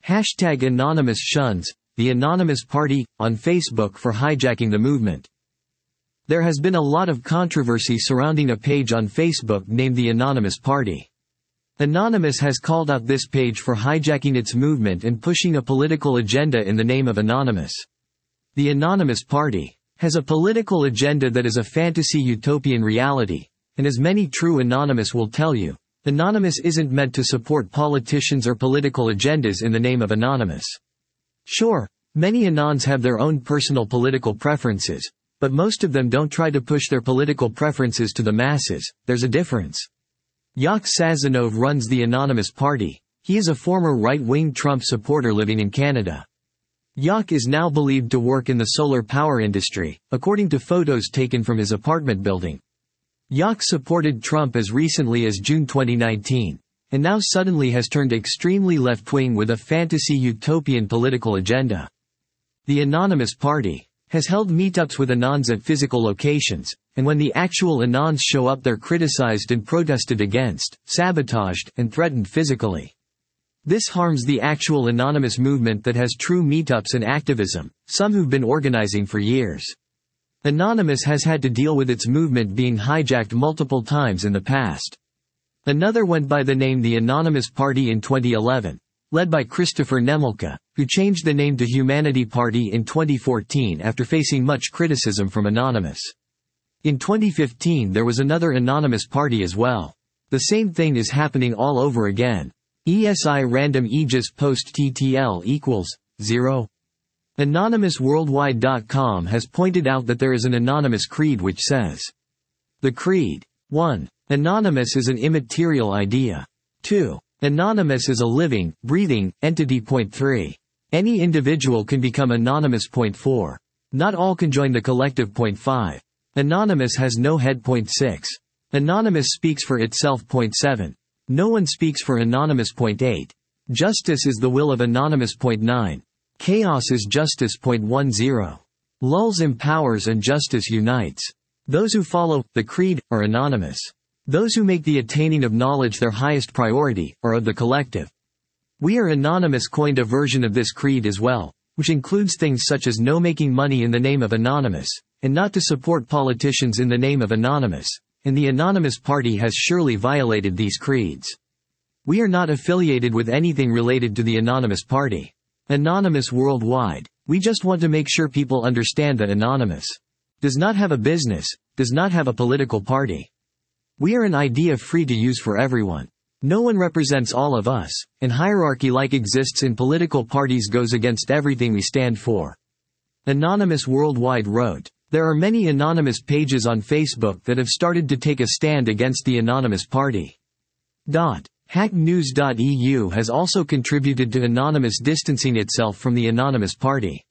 #Anonymous shuns the Anonymous Party on Facebook for hijacking the movement. There has been a lot of controversy surrounding a page on Facebook named the Anonymous Party. Anonymous has called out this page for hijacking its movement and pushing a political agenda in the name of Anonymous. The Anonymous Party has a political agenda that is a fantasy utopian reality, and as many true Anonymous will tell you, Anonymous isn't meant to support politicians or political agendas in the name of Anonymous. Sure, many Anons have their own personal political preferences, but most of them don't try to push their political preferences to the masses. There's a difference. Yak Sazonov runs the Anonymous Party. He is a former right-wing Trump supporter living in Canada. Yak is now believed to work in the solar power industry, according to photos taken from his apartment building. Yak supported Trump as recently as June 2019, and now suddenly has turned extremely left-wing with a fantasy utopian political agenda. The Anonymous Party has held meetups with Anons at physical locations, and when the actual Anons show up they're criticized and protested against, sabotaged, and threatened physically. This harms the actual Anonymous movement that has true meetups and activism, some who've been organizing for years. Anonymous has had to deal with its movement being hijacked multiple times in the past. Another went by the name the Anonymous Party in 2011, led by Christopher Nemolka, who changed the name to Humanity Party in 2014 after facing much criticism from Anonymous. In 2015 there was another Anonymous Party as well. The same thing is happening all over again. ESI random aegis post TTL equals 0. AnonymousWorldwide.com has pointed out that there is an Anonymous creed which says, the creed. 1. Anonymous is an immaterial idea. 2. Anonymous is a living, breathing, entity. 3. Any individual can become anonymous. 4. Not all can join the collective. 5. Anonymous has no head. 6. Anonymous speaks for itself. 7. No one speaks for Anonymous. 8. Justice is the will of Anonymous. 9. Chaos is justice. 10. Lulz empowers and justice unites. Those who follow the creed are anonymous. Those who make the attaining of knowledge their highest priority are of the collective. We Are Anonymous coined a version of this creed as well, which includes things such as no making money in the name of Anonymous, and not to support politicians in the name of Anonymous, and the Anonymous Party has surely violated these creeds. We are not affiliated with anything related to the Anonymous Party. Anonymous Worldwide. We just want to make sure people understand that Anonymous does not have a business, does not have a political party. We are an idea free to use for everyone. No one represents all of us, and hierarchy like exists in political parties goes against everything we stand for. Anonymous Worldwide wrote, there are many anonymous pages on Facebook that have started to take a stand against the Anonymous Party. Hacknews.eu has also contributed to Anonymous distancing itself from the Anonymous Party.